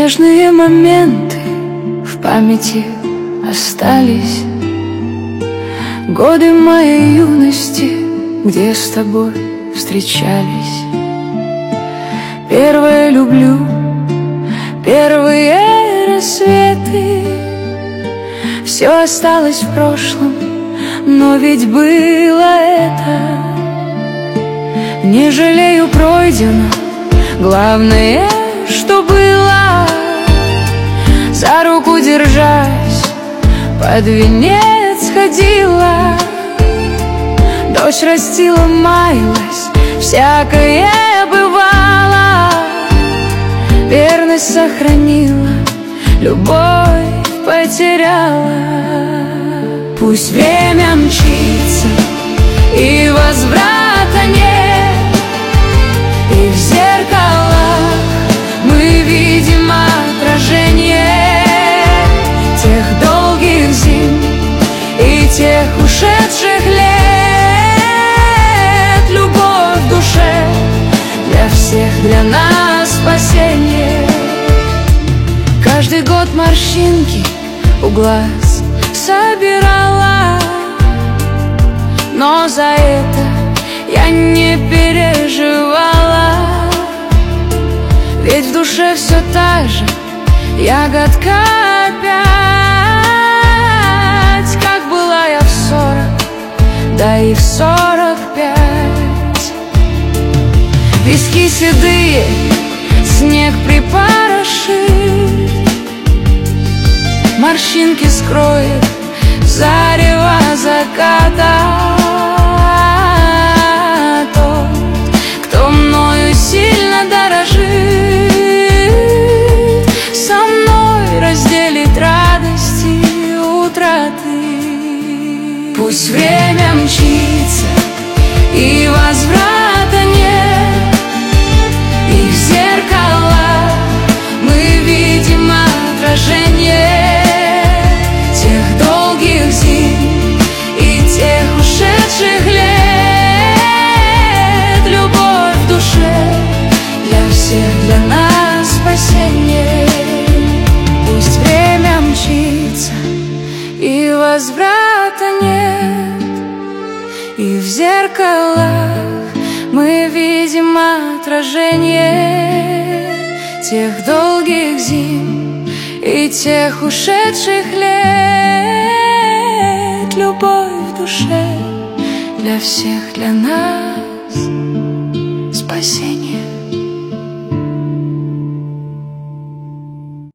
Нежные моменты в памяти остались, годы моей юности, где с тобой встречались. Первое люблю, первые рассветы. Все осталось в прошлом, но ведь было это. Не жалею пройденного, главное, что было. За руку держась, под венец ходила. Дождь растила, маялась, всякое бывало. Верность сохранила, любовь потеряла. Пусть время мчится и возврата нет, и в зеркалах мы видим отражение тех долгих зим и тех ушедших лет. Любовь в душе для всех, для нас спасение. Каждый год морщинки у глаз собирала, но за это я не переживала. Ведь в душе все та же ягодка опять, как была я в 40, да и в 45. Виски седые, снег припорошит, морщинки скроет зарево заката. Тот, кто мною сильно дорожит, со мной разделит радости и утраты. Пусть время мчится и возврата нет, и в зеркалах мы видим отражение тех долгих зим и тех ушедших лет. Любовь в душе для всех, для нас спасение. Пусть время мчится и возврата нет, и в зеркалах мы видим отражение тех долгих зим и тех ушедших лет. Любовь в душе для всех, для нас спасение.